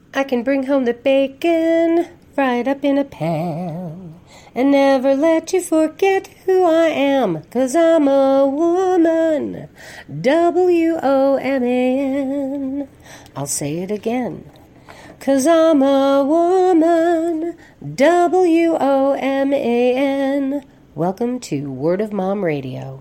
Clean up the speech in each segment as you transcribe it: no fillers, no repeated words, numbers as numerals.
I can bring home the bacon, fried up in a pan, and never let you forget who I am, 'cause I'm a woman, WOMAN. I'll say it again, 'cause I'm a woman, WOMAN. Welcome to Word of Mom Radio.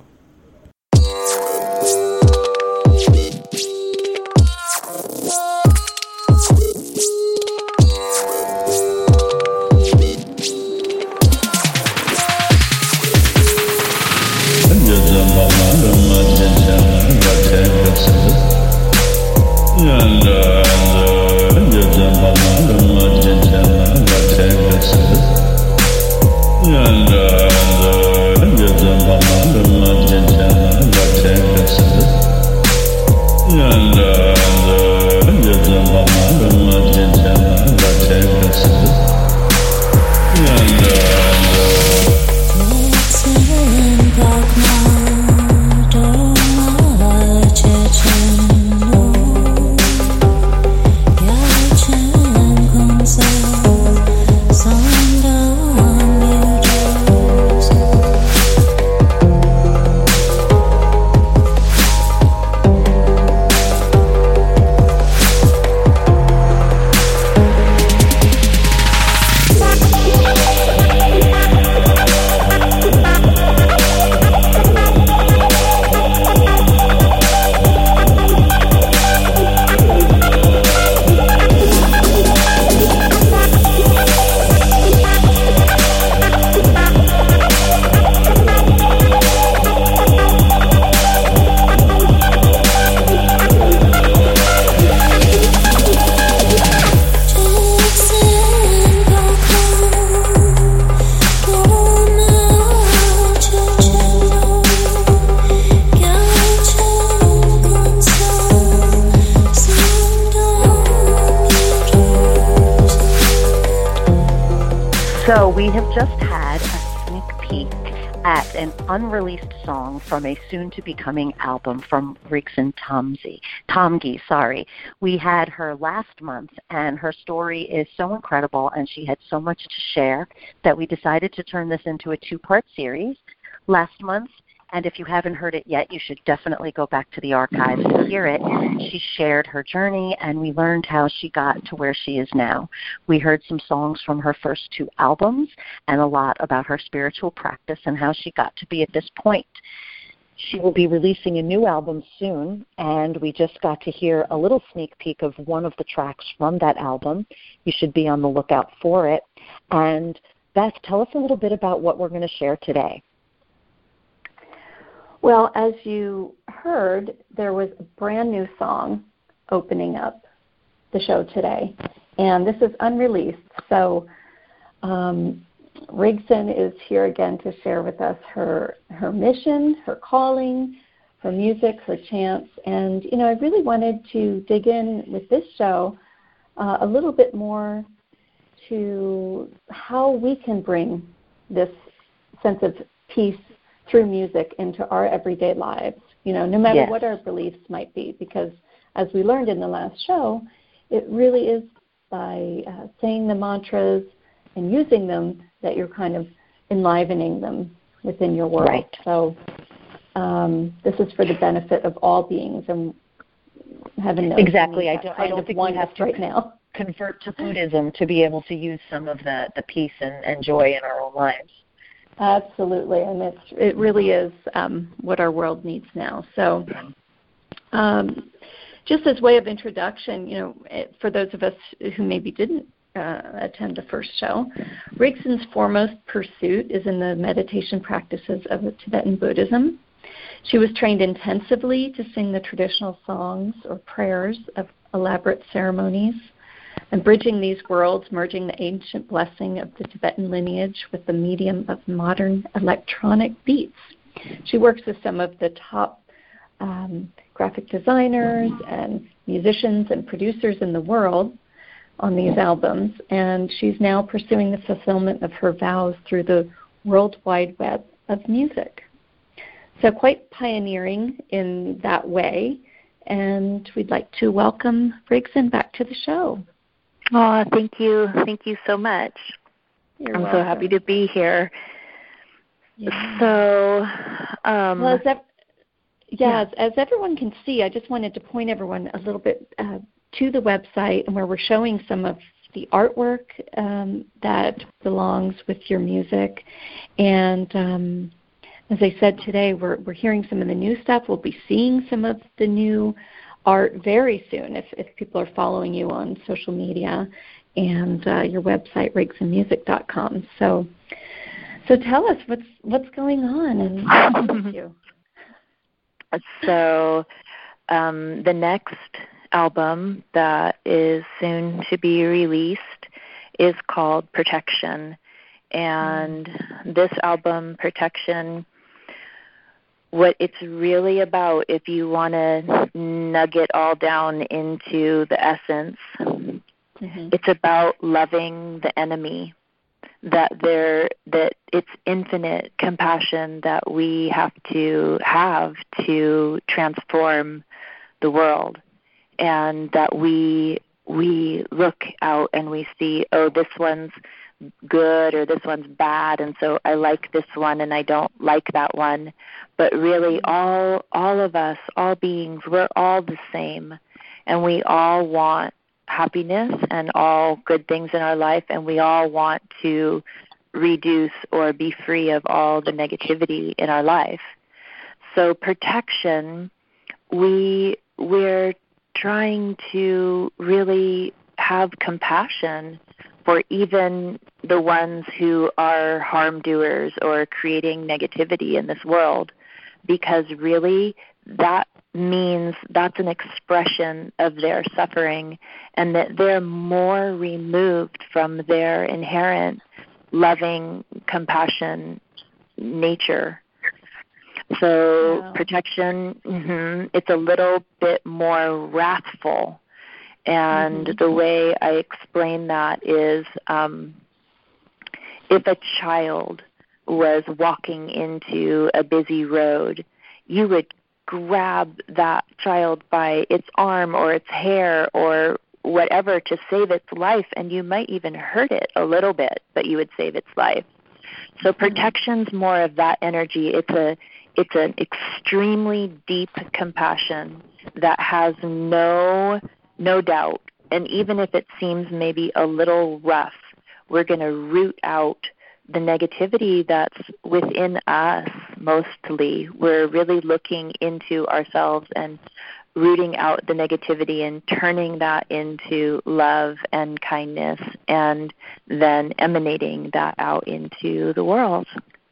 So we have just had a sneak peek at an unreleased song from a soon-to-be-coming album from Rigson Tomge. We had her last month, and her story is so incredible, and she had so much to share that we decided to turn this into a two-part series last month. And if you haven't heard it yet, you should definitely go back to the archives to hear it. She shared her journey, and we learned how she got to where she is now. We heard some songs from her first two albums and a lot about her spiritual practice and how she got to be at this point. She will be releasing a new album soon, and we just got to hear a little sneak peek of one of the tracks from that album. You should be on the lookout for it. And Beth, tell us a little bit about what we're going to share today. Well, as you heard, there was a brand new song opening up the show today, and this is unreleased. So Rigson is here again to share with us her mission, her calling, her music, her chants, and I really wanted to dig in with this show a little bit more to how we can bring this sense of peace through music into our everyday lives, no matter what our beliefs might be, because as we learned in the last show, it really is by saying the mantras and using them that you're kind of enlivening them within your world. Right. So this is for the benefit of all beings, and heaven knows. Exactly. I don't think we have to right now convert to Buddhism to be able to use some of the peace and joy in our own lives. Absolutely, and it really is what our world needs now. So just as way of introduction, for those of us who maybe didn't attend the first show, Rigson's foremost pursuit is in the meditation practices of Tibetan Buddhism. She was trained intensively to sing the traditional songs or prayers of elaborate ceremonies, and bridging these worlds, merging the ancient blessing of the Tibetan lineage with the medium of modern electronic beats. She works with some of the top graphic designers and musicians and producers in the world on these albums, and she's now pursuing the fulfillment of her vows through the World Wide Web of music. So quite pioneering in that way, and we'd like to welcome Rigson back to the show. Oh, thank you. Thank you so much. You're I'm welcome. so happy to be here. Yeah. So, well, as everyone can see, I just wanted to point everyone a little bit to the website, and where we're showing some of the artwork that belongs with your music. And as I said today, we're hearing some of the new stuff. We'll be seeing some of the new art very soon if people are following you on social media and your website, rigsandmusic.com. So tell us what's going on and what you. So the next album that is soon to be released is called Protection. And this album, Protection, what it's really about, if you want to nug it all down into the essence, it's about loving the enemy. That it's infinite compassion that we have to transform the world, and that we look out and we see, oh, this one's good or this one's bad, and so I like this one and I don't like that one. But really, all of us, all beings, we're all the same, and we all want happiness and all good things in our life, and we all want to reduce or be free of all the negativity in our life. So Protection, we're trying to really have compassion for even the ones who are harm doers or creating negativity in this world, because really that means that's an expression of their suffering, and that they're more removed from their inherent loving compassion nature. So wow. Protection, it's a little bit more wrathful. And the way I explain that is if a child was walking into a busy road, you would grab that child by its arm or its hair or whatever to save its life, and you might even hurt it a little bit, but you would save its life. So Protection's more of that energy. It's an extremely deep compassion that has no doubt, and even if it seems maybe a little rough, we're going to root out the negativity that's within us mostly. We're really looking into ourselves and rooting out the negativity and turning that into love and kindness, and then emanating that out into the world.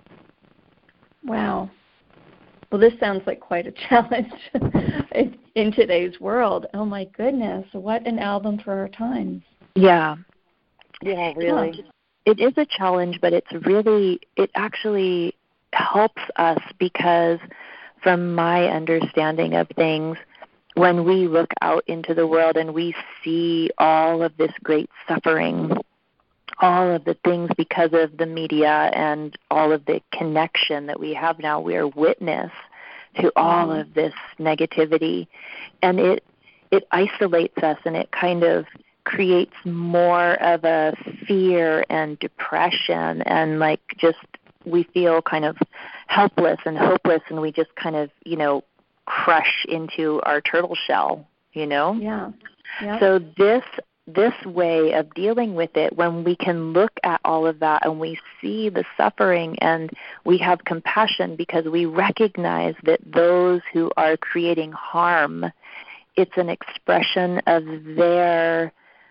Wow. Well, this sounds like quite a challenge in today's world. Oh, my goodness. What an album for our times. Yeah. Yeah, really. It is a challenge, but it actually helps us, because from my understanding of things, when we look out into the world and we see all of this great suffering, all of the things because of the media and all of the connection that we have now, we are witness to all of this negativity, and it isolates us, and it kind of creates more of a fear and depression, and like just we feel kind of helpless and hopeless, and we just kind of, crush into our turtle shell, Yeah. Yep. So this way of dealing with it, when we can look at all of that and we see the suffering and we have compassion because we recognize that those who are creating harm, it's an expression of their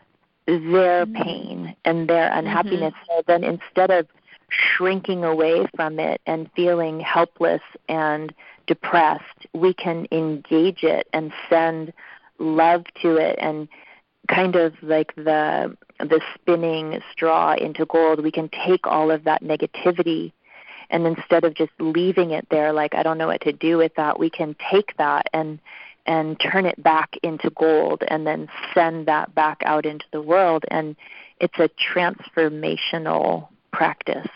pain and their unhappiness. So then instead of shrinking away from it and feeling helpless and depressed, we can engage it and send love to it, and kind of like the spinning straw into gold, we can take all of that negativity, and instead of just leaving it there like I don't know what to do with that, we can take that and turn it back into gold, and then send that back out into the world. And it's a transformational practice.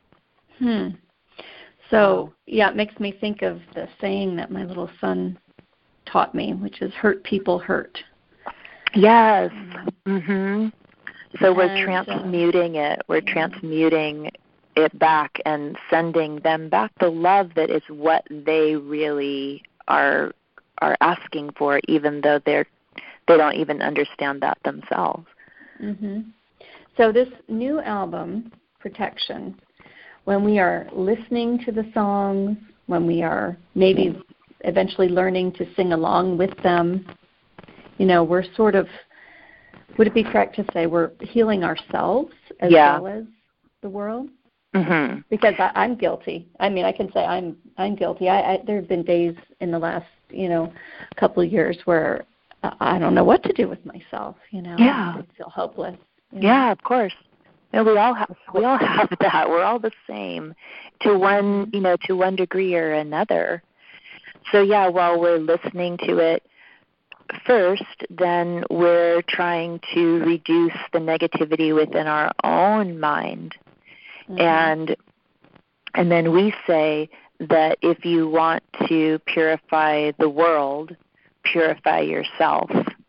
So, yeah, it makes me think of the saying that my little son taught me, which is hurt people hurt. Yes. So we're transmuting it. We're transmuting it back and sending them back the love that is what they really are asking for, even though they don't even understand that themselves. Mm-hmm. So this new album, Protection, when we are listening to the songs, when we are maybe eventually learning to sing along with them, we're sort of, would it be correct to say we're healing ourselves as well as the world? Mm-hmm. Because I'm guilty. I mean, I can say I'm guilty. There have been days in the last, couple of years where I don't know what to do with myself. Yeah. I feel hopeless. Yeah, of course. And we all have that. We're all the same to one degree or another. So while we're listening to it first, then we're trying to reduce the negativity within our own mind. Mm-hmm. And then we say that if you want to purify the world, purify yourself.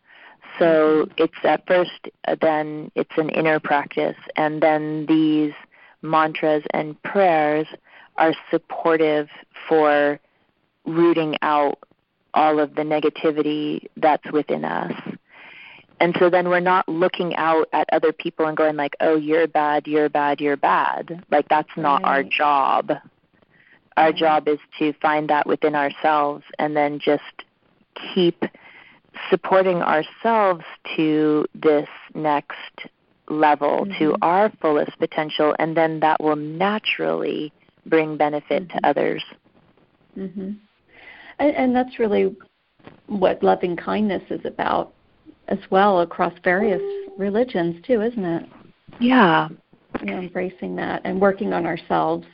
So it's at first, then it's an inner practice, and then these mantras and prayers are supportive for rooting out all of the negativity that's within us. And so then we're not looking out at other people and going like, oh, you're bad, you're bad, you're bad. Like, that's not our job. Our job is to find that within ourselves and then just keep supporting ourselves to this next level, to our fullest potential, and then that will naturally bring benefit to others. Mm-hmm. And that's really what loving kindness is about as well, across various religions too, isn't it? Yeah. Embracing that and working on ourselves.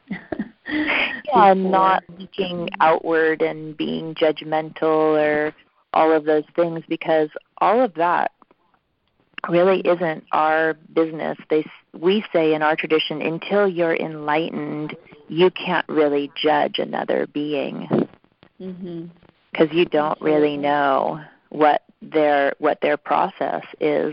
And not looking outward and being judgmental or all of those things, because all of that really isn't our business. We say in our tradition, until you're enlightened, you can't really judge another being, because you don't really know what their process is.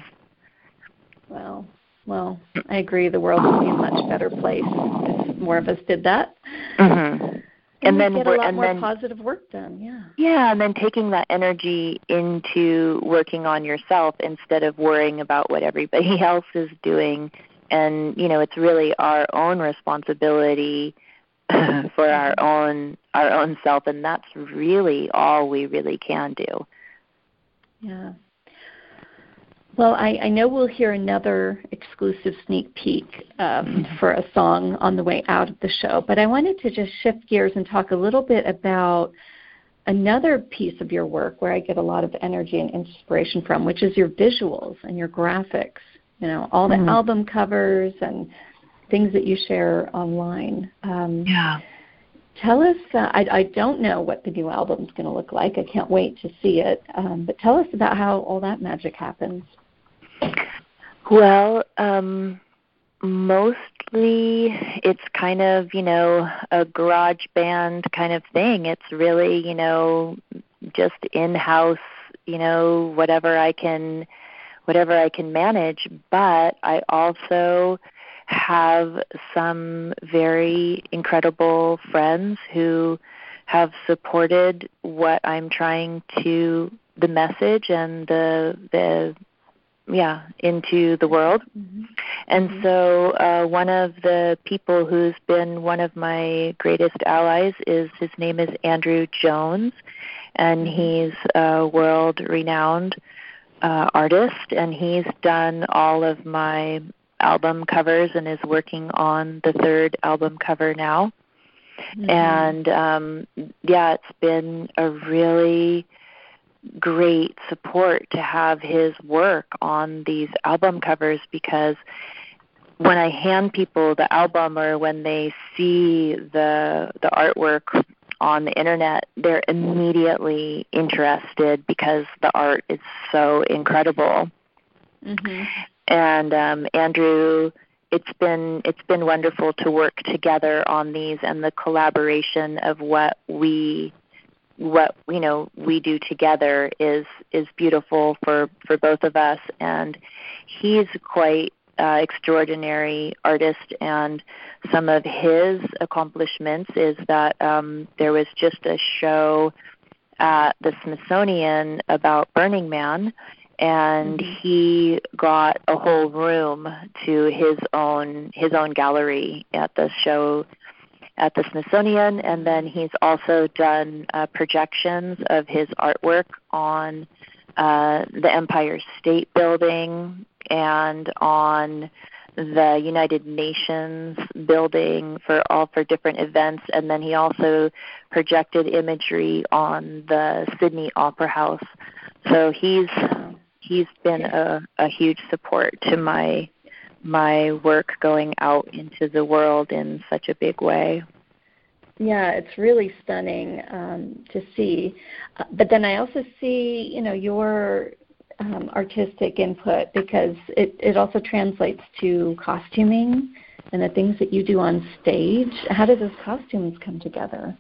Well, I agree. The world would be a much better place if more of us did that. Mm-hmm. And then get a lot more positive work done. Yeah, and then taking that energy into working on yourself instead of worrying about what everybody else is doing. And it's really our own responsibility for our own self, and that's really all we really can do. Yeah. Well, I know we'll hear another exclusive sneak peek for a song on the way out of the show, but I wanted to just shift gears and talk a little bit about another piece of your work where I get a lot of energy and inspiration from, which is your visuals and your graphics, all the album covers and things that you share online. Tell us, I don't know what the new album's going to look like. I can't wait to see it. But tell us about how all that magic happens. Well, mostly it's kind of, a garage band kind of thing. It's really, just in-house, whatever I can manage. But I also have some very incredible friends who have supported what I'm trying to, the message and the into the world. And so one of the people who's been one of my greatest allies his name is Andrew Jones, and he's a world-renowned artist, and he's done all of my album covers and is working on the third album cover now. And it's been a really great support to have his work on these album covers, because when I hand people the album or when they see the artwork on the internet, they're immediately interested because the art is so incredible. And Andrew, it's been wonderful to work together on these, and the collaboration of what we what we do together is beautiful for both of us. And he's quite extraordinary artist, and some of his accomplishments is that there was just a show at the Smithsonian about Burning Man, and he got a whole room to his own gallery at the show at the Smithsonian. And then he's also done projections of his artwork on the Empire State Building and on the United Nations building for different events. And then he also projected imagery on the Sydney Opera House. So he's been a huge support to my work going out into the world in such a big way. Yeah, it's really stunning to see. But then I also see, your artistic input, because it also translates to costuming and the things that you do on stage. How do those costumes come together?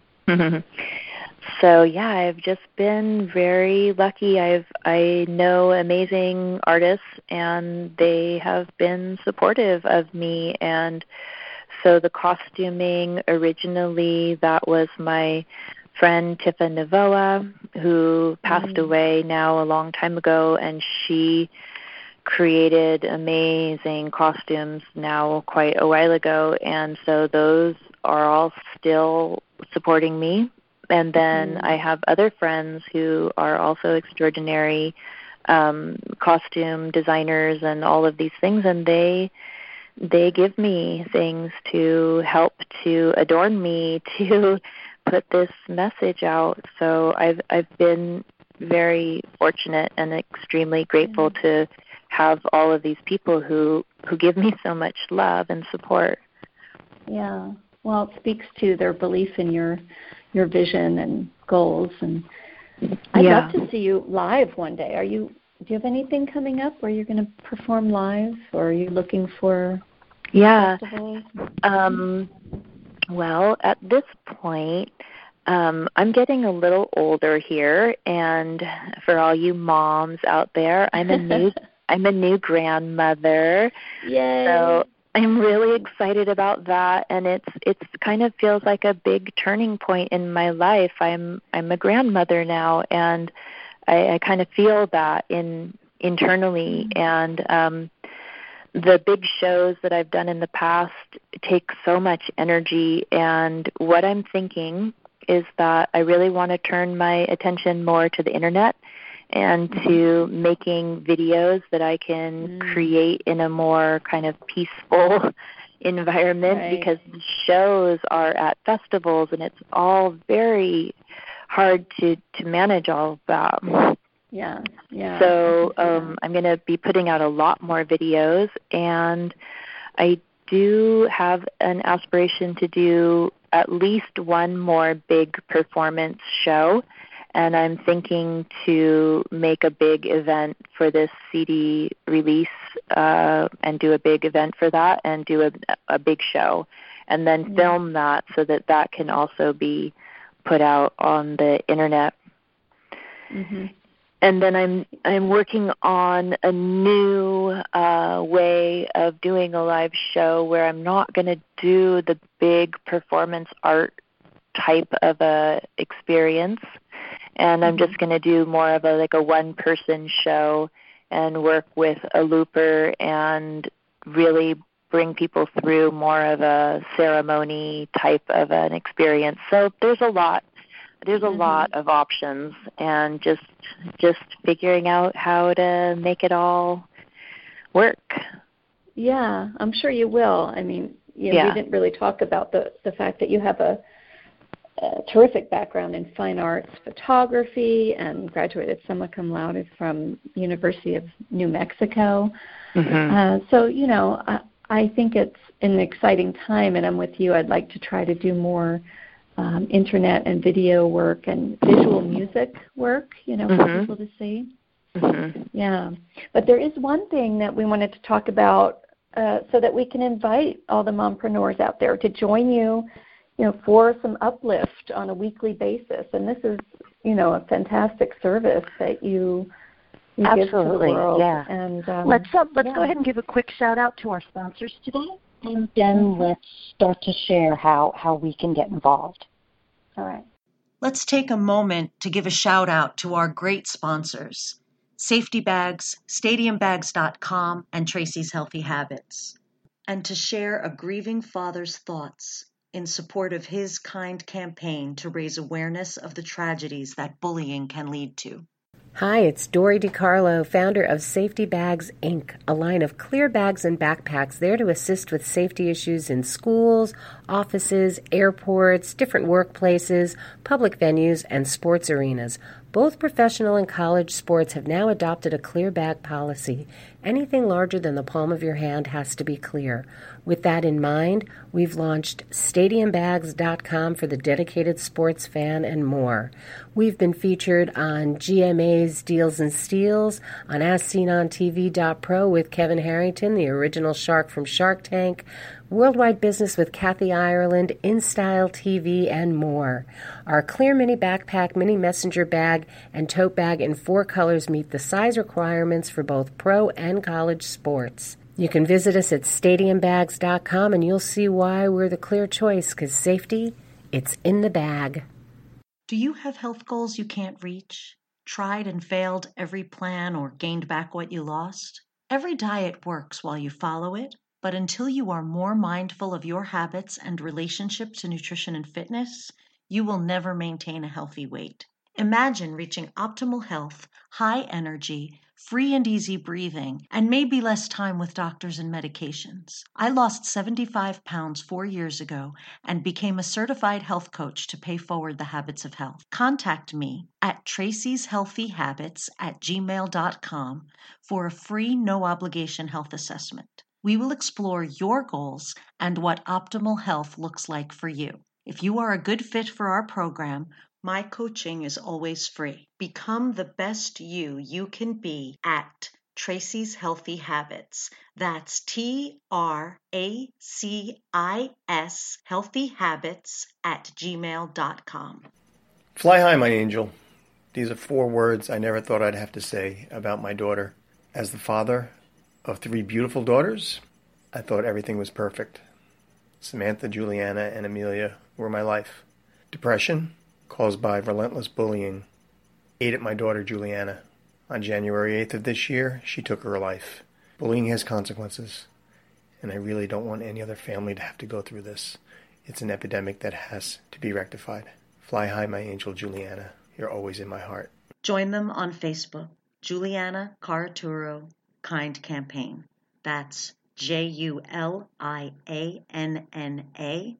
So yeah, I've just been very lucky. I know amazing artists, and they have been supportive of me. And so the costuming, originally that was my friend Tifa Navoa, who passed away now a long time ago, and she created amazing costumes now quite a while ago. And so those are all still supporting me. And then I have other friends who are also extraordinary costume designers and all of these things, and they give me things to help to adorn me to put this message out. So I've been very fortunate and extremely grateful to have all of these people who give me so much love and support. Yeah. Well, it speaks to their belief in your vision and goals. And I'd love to see you live one day. Do you have anything coming up where you're going to perform live, or are you looking for festivals? Well, at this point, I'm getting a little older here, and for all you moms out there, I'm a new grandmother. Yay. So I'm really excited about that, and it's kind of feels like a big turning point in my life. I'm a grandmother now, and I kind of feel that internally. And the big shows that I've done in the past take so much energy, and what I'm thinking is that I really want to turn my attention more to the internet and to making videos that I can create in a more kind of peaceful environment, because the shows are at festivals, and it's all very hard to manage all of that. Yeah. So I'm going to be putting out a lot more videos, and I do have an aspiration to do at least one more big performance show, and I'm thinking to make a big event for this CD release and do a big event for that and do a big show, and then film that so that can also be put out on the internet. And then I'm working on a new way of doing a live show where I'm not going to do the big performance art type of a experience, and I'm just going to do more of a one-person show and work with a looper and really bring people through more of a ceremony type of an experience. So there's a lot of options, and just figuring out how to make it all work. Yeah, I'm sure you will. I mean, we didn't really talk about the fact that you have a terrific background in fine arts photography and graduated summa cum laude from University of New Mexico. So, I think it's an exciting time, and I'm with you. I'd like to try to do more internet and video work and visual music work, for people to see. Yeah. But there is one thing that we wanted to talk about so that we can invite all the mompreneurs out there to join you, for some uplift on a weekly basis. And this is a fantastic service that you give to the world. Yeah. And let's go ahead and give a quick shout out to our sponsors today, and then let's start to share how we can get involved. All right. Let's take a moment to give a shout out to our great sponsors, Safety Bags, StadiumBags.com, and Tracy's Healthy Habits, and to share a grieving father's thoughts in support of his KIND campaign to raise awareness of the tragedies that bullying can lead to. Hi, it's Dori DiCarlo, founder of Safety Bags, Inc., a line of clear bags and backpacks there to assist with safety issues in schools, offices, airports, different workplaces, public venues, and sports arenas. Both professional and college sports have now adopted a clear bag policy. Anything larger than the palm of your hand has to be clear. With that in mind, we've launched StadiumBags.com for the dedicated sports fan and more. We've been featured on GMA's Deals and Steals, on As Seen on TV.pro with Kevin Harrington, the original shark from Shark Tank, Worldwide Business with Kathy Ireland, InStyle TV, and more. Our clear mini backpack, mini messenger bag, and tote bag in 4 colors meet the size requirements for both pro and college sports. You can visit us at StadiumBags.com and you'll see why we're the clear choice, because safety, it's in the bag. Do you have health goals you can't reach? Tried and failed every plan or gained back what you lost? Every diet works while you follow it, but until you are more mindful of your habits and relationship to nutrition and fitness, you will never maintain a healthy weight. Imagine reaching optimal health, high energy, free and easy breathing, and maybe less time with doctors and medications. I lost 75 pounds 4 years ago and became a certified health coach to pay forward the habits of health. Contact me at tracyshealthyhabits@gmail.com for a free, no-obligation health assessment. We will explore your goals and what optimal health looks like for you. If you are a good fit for our program, my coaching is always free. Become the best you can be at Tracy's Healthy Habits. That's TRACIS healthyhabits@gmail.com. Fly high, my angel. These are 4 words I never thought I'd have to say about my daughter. As the father of 3 beautiful daughters, I thought everything was perfect. Samantha, Juliana, and Amelia were my life. Depression, caused by relentless bullying, ate at my daughter Juliana. On January 8th of this year, she took her life. Bullying has consequences, and I really don't want any other family to have to go through this. It's an epidemic that has to be rectified. Fly high, my angel Juliana. You're always in my heart. Join them on Facebook, Juliana Caraturo KIND Campaign. That's JulianaCarraturo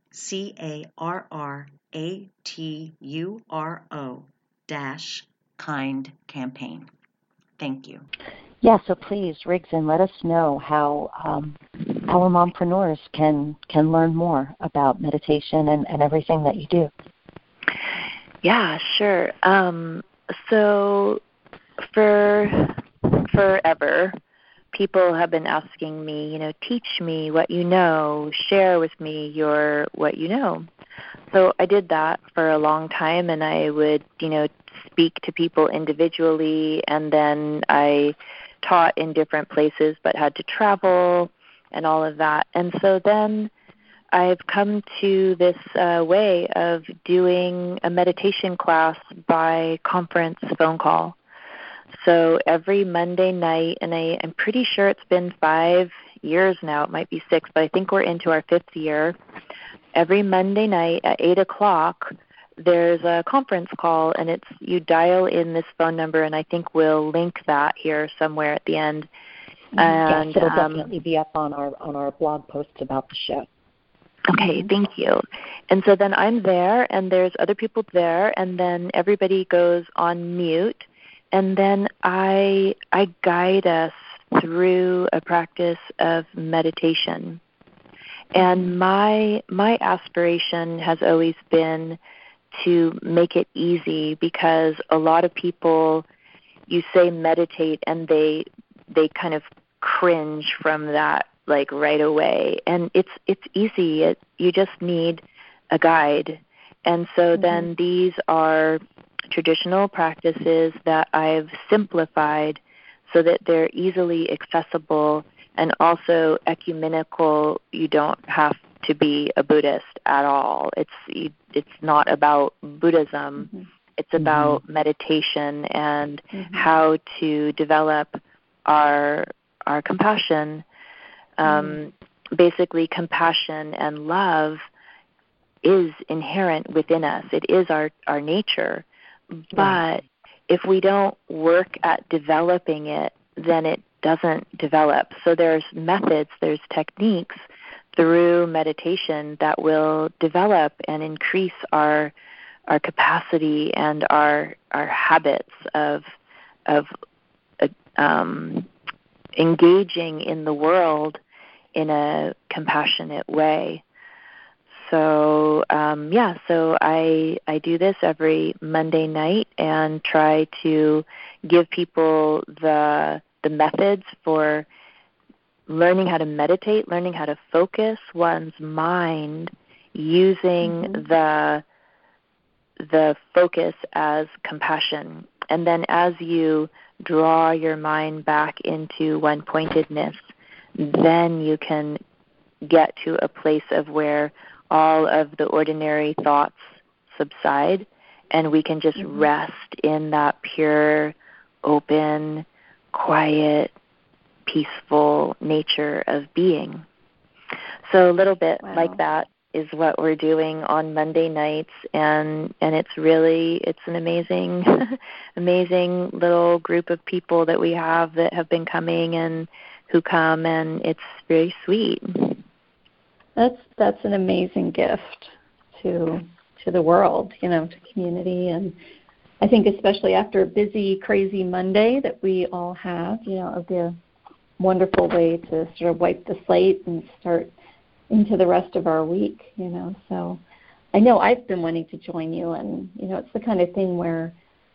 -KIND Campaign. Thank you. Yeah, so please, Rigson, let us know how our mompreneurs can learn more about meditation and everything that you do. Yeah, sure. So for forever, people have been asking me, teach me what you know, share with me what you know. So I did that for a long time, and I would, speak to people individually, and then I taught in different places but had to travel and all of that. And so then I've come to this way of doing a meditation class by conference phone call. So every Monday night, and I'm pretty sure it's been 5 years now, it might be 6, but I think we're into our 5th year. Every Monday night at 8 o'clock, there's a conference call, and you dial in this phone number, and I think we'll link that here somewhere at the end. And yes, it'll definitely be up on our blog posts about the show. Okay, thank you. And so then I'm there, and there's other people there, and then everybody goes on mute, and then I guide us through a practice of meditation. And my aspiration has always been to make it easy, because a lot of people, you say meditate, and they kind of cringe from that like right away. And it's easy. You just need a guide. And so then these are traditional practices that I've simplified so that they're easily accessible and also ecumenical. You don't have to be a Buddhist at all. It's not about Buddhism. Mm-hmm. It's about meditation and how to develop our compassion. Basically, compassion and love is inherent within us. It is our nature. But if we don't work at developing it, then it doesn't develop. So there's methods, there's techniques through meditation that will develop and increase our capacity and our habits of engaging in the world in a compassionate way. So so I do this every Monday night and try to give people the methods for learning how to meditate, learning how to focus one's mind using the focus as compassion. And then as you draw your mind back into one-pointedness, then you can get to a place of where all of the ordinary thoughts subside, and we can just rest in that pure, open, quiet, peaceful nature of being. So a little bit like that is what we're doing on Monday nights, and it's an amazing amazing little group of people that we have that have been coming and who come, and it's very sweet. That's an amazing gift to the world, to community, and I think especially after a busy, crazy Monday that we all have, it'll be a wonderful way to sort of wipe the slate and start into the rest of our week, So I know I've been wanting to join you, and, it's the kind of thing where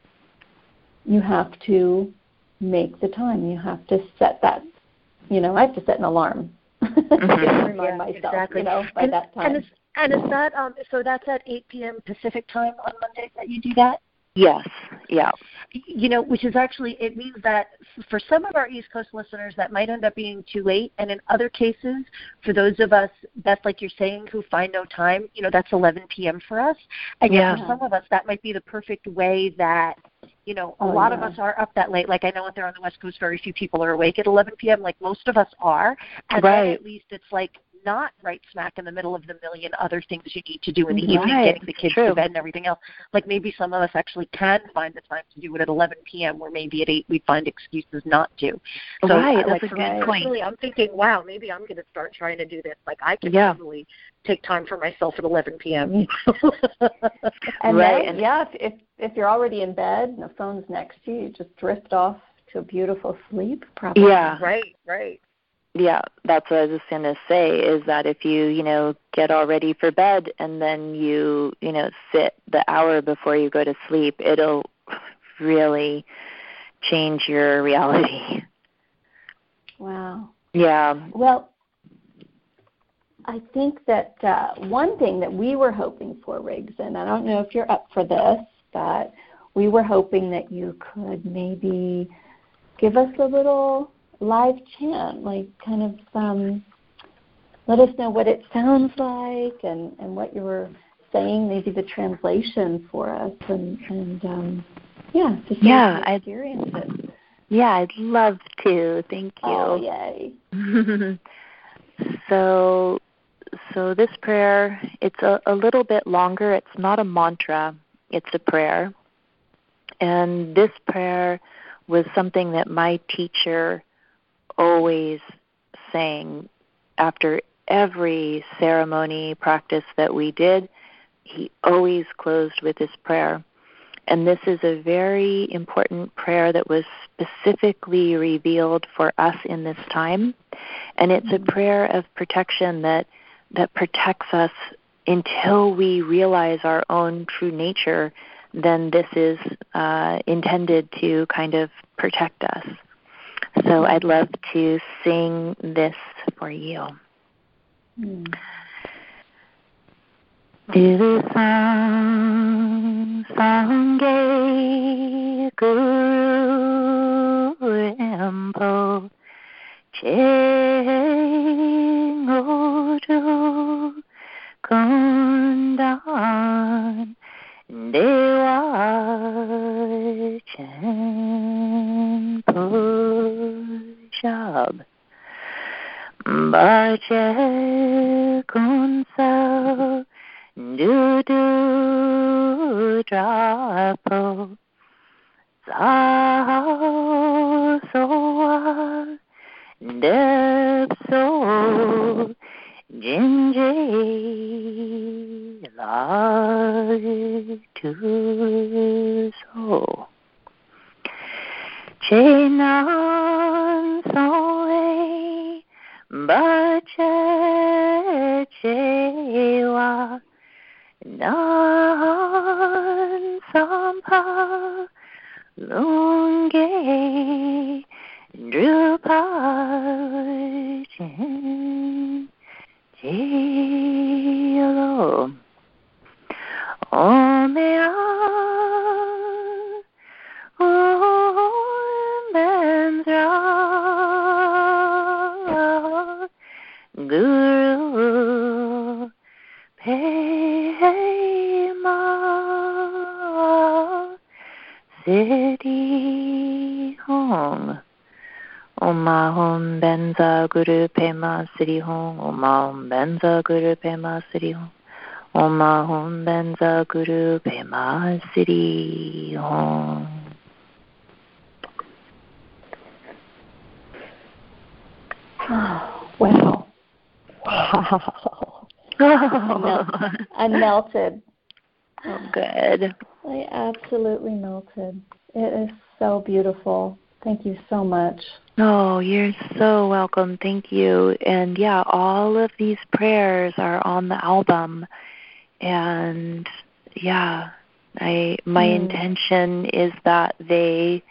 you have to make the time. You have to set that, I have to set an alarm. To remind myself, by that time. And is that, so that's at 8 p.m. Pacific time on Monday that you do that? Yes, yeah. Which is actually, it means that for some of our East Coast listeners, that might end up being too late. And in other cases, for those of us, that's like you're saying, who find no time, that's 11 p.m. for us. And yet for some of us, that might be the perfect way that, a lot of us are up that late. Like I know out there on the West Coast, very few people are awake at 11 p.m. Like most of us are. And then at least it's like not right smack in the middle of the million other things you need to do in the evening, getting the kids to bed and everything else. Like maybe some of us actually can find the time to do it at 11 p.m. where maybe at 8 we find excuses not to. So that's a good point. Really, I'm thinking, wow, maybe I'm going to start trying to do this. Like I can totally take time for myself at 11 p.m. And then, if you're already in bed and the phone's next to you, you just drift off to a beautiful sleep. Probably. Yeah. Right. Yeah, that's what I was just going to say, is that if you, get all ready for bed and then you, sit the hour before you go to sleep, it'll really change your reality. Wow. Yeah. Well, I think that one thing that we were hoping for, Riggs, and I don't know if you're up for this, but we were hoping that you could maybe give us a little live chant, like kind of let us know what it sounds like and what you were saying, maybe the translation for us, and to see experiences. Yeah, I'd love to. Thank you. Oh, yay. So this prayer, it's a little bit longer. It's not a mantra. It's a prayer. And this prayer was something that my teacher always sang after every ceremony practice that we did. He always closed with this prayer. And this is a very important prayer that was specifically revealed for us in this time. And it's a prayer of protection that protects us until we realize our own true nature. Then this is intended to kind of protect us. So I'd love to sing this for you. To the sound Sangye Guru Rinpo Chengodu Kundan Dewa Chen Pushab Bache Kunsa Dudu Drapo Sao Soa Depso Jinji Lai Tu So Chenan Soe Bache Chewa Nan Sampa Lunge Drupa Jilo Omea Omendra Guru Pema Siddhi Hong Om Ahom Benza Guru Pema Siddhi Hong Om Ahom Benza Guru Pema Siddhi Hong Om Ahom Benza Guru Pema Siddhi Hong. Oh, wow. Wow. I melted. Oh, good. I absolutely melted. It is so beautiful. Thank you so much. Oh, you're so welcome. Thank you. And yeah, all of these prayers are on the album. And yeah, my intention is that they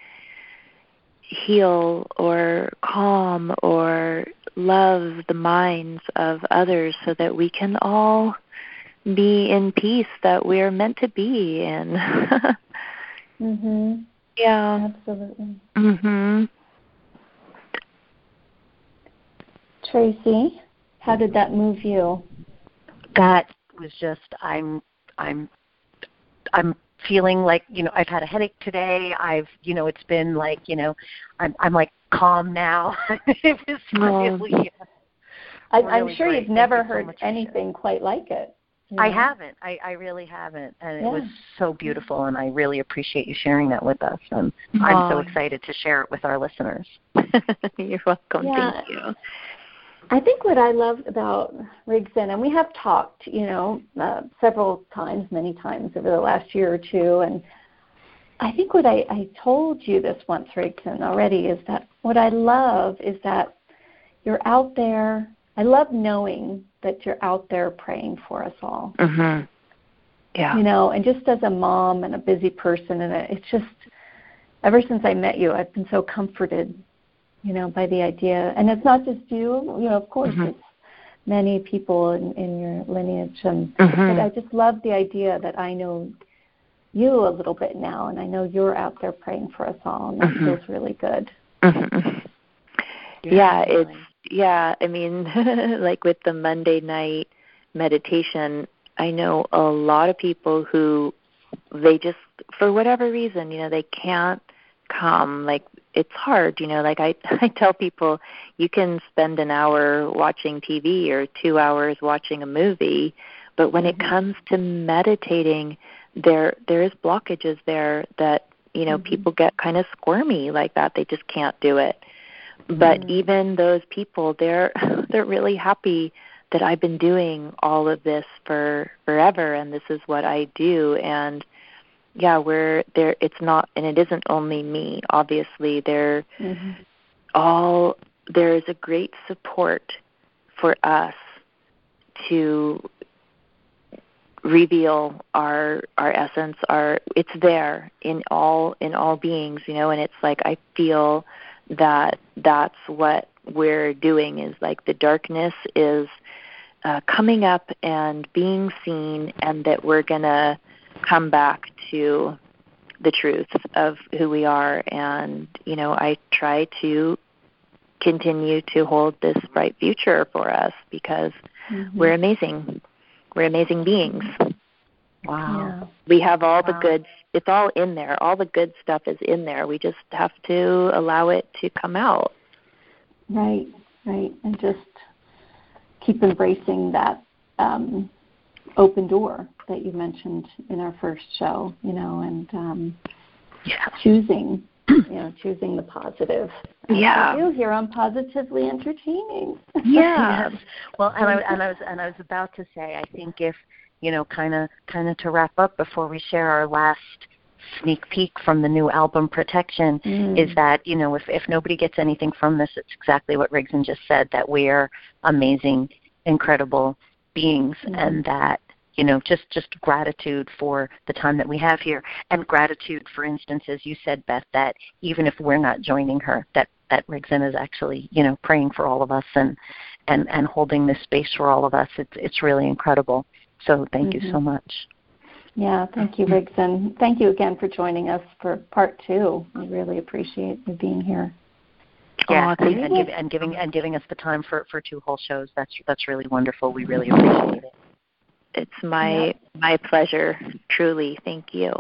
heal or calm or love the minds of others so that we can all be in peace that we're meant to be in. Mhm. Yeah. Absolutely. Mhm. Tracy, how did that move you? That was just I'm feeling like, I've had a headache today. It's been like, I'm like calm now. It was really I'm sure great. you've never Thank you so heard much anything quite like it. I haven't. I really haven't. And it was so beautiful, and I really appreciate you sharing that with us. And I'm so excited to share it with our listeners. You're welcome. Yeah. Thank you. I think what I love about Rigson, and we have talked, several times, many times over the last year or two, and I think what I told you this once, Rigson, already, is that what I love is that you're out there. I love knowing that you're out there praying for us all. Mhm. Yeah. And just as a mom and a busy person, and it's just, ever since I met you, I've been so comforted, by the idea. And it's not just you, of course, it's many people in your lineage. But I just love the idea that I know you a little bit now, and I know you're out there praying for us all, and that feels really good. Yeah, I mean, like with the Monday night meditation, I know a lot of people who they just, for whatever reason, they can't come. Like, it's hard, like I tell people, you can spend an hour watching TV or 2 hours watching a movie, but when it comes to meditating, there is blockages there that, people get kind of squirmy like that. They just can't do it. But even those people, they're really happy that I've been doing all of this for forever, and this is what I do. And yeah, we're there. It's not, and it isn't only me. Obviously, there's a great support for us to reveal our essence. It's there in all beings, and it's like I feel that's what we're doing, is like the darkness is coming up and being seen, and that we're gonna come back to the truth of who we are. And, I try to continue to hold this bright future for us because we're amazing. We're amazing beings. Wow. Yeah. We have all the good, it's all in there. All the good stuff is in there. We just have to allow it to come out. Right. And just keep embracing that open door that you mentioned in our first show, and choosing the positive. Yeah. You here on Positively Entertaining. Yeah. Yes. Well, and I was about to say, I think if, kind of to wrap up before we share our last sneak peek from the new album Protection, is that, if nobody gets anything from this, it's exactly what Rigzin just said, that we're amazing, incredible beings, and that, just gratitude for the time that we have here, and gratitude, for instance, as you said, Beth, that even if we're not joining her, that Rigzin is actually, praying for all of us and holding this space for all of us. It's really incredible. So thank you so much. Yeah, thank you, Rigzin. Thank you again for joining us for part 2. We really appreciate you being here. Yeah, and giving us the time for 2 whole shows. That's really wonderful. We really appreciate it. It's my pleasure, truly. Thank you.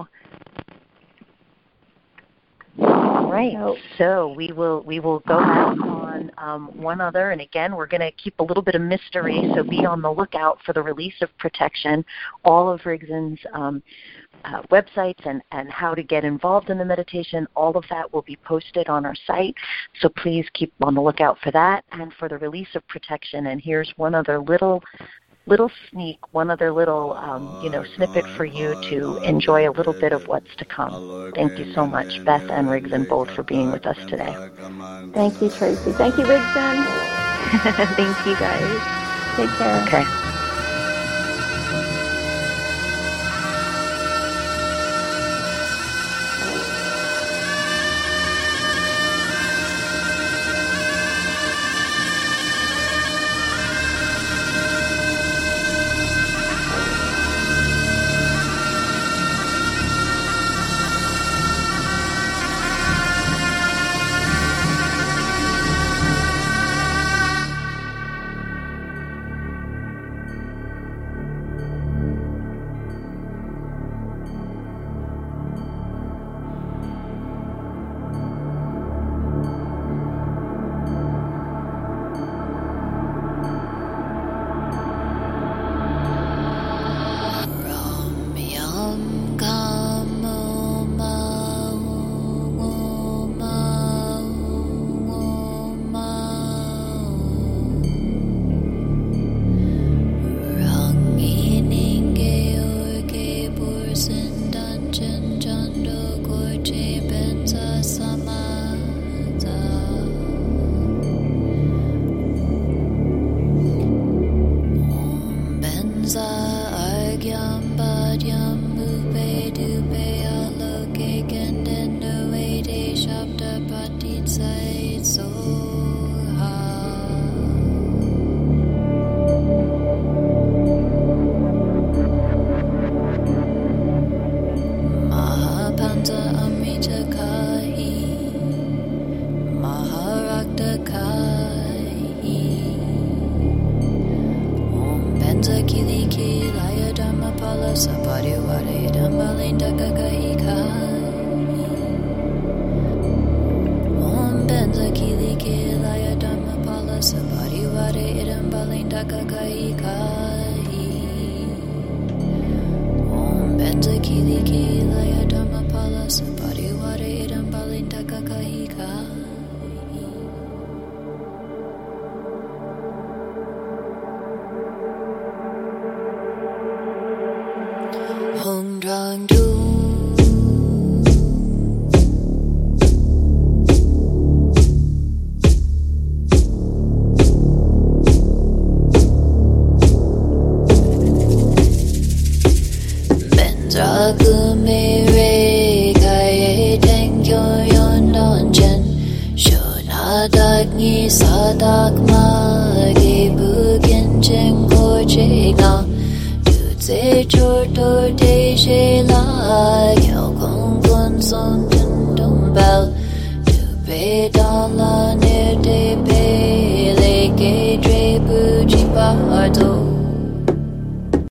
All right. So we will go out on one other, and again, we're going to keep a little bit of mystery. So be on the lookout for the release of Protection. All of Rigzin's websites and how to get involved in the meditation, all of that will be posted on our site. So please keep on the lookout for that and for the release of Protection. And here's one other little sneak, one other little snippet for you to enjoy a little bit of what's to come. Thank you so much, Beth and Rigzin, both for being with us today. Thank you, Tracy. Thank you, Rigzin. Thank you, guys. Take care. Okay. Chor tor de 谁来遥控滚送震动包就被到了你的背里给追不及把走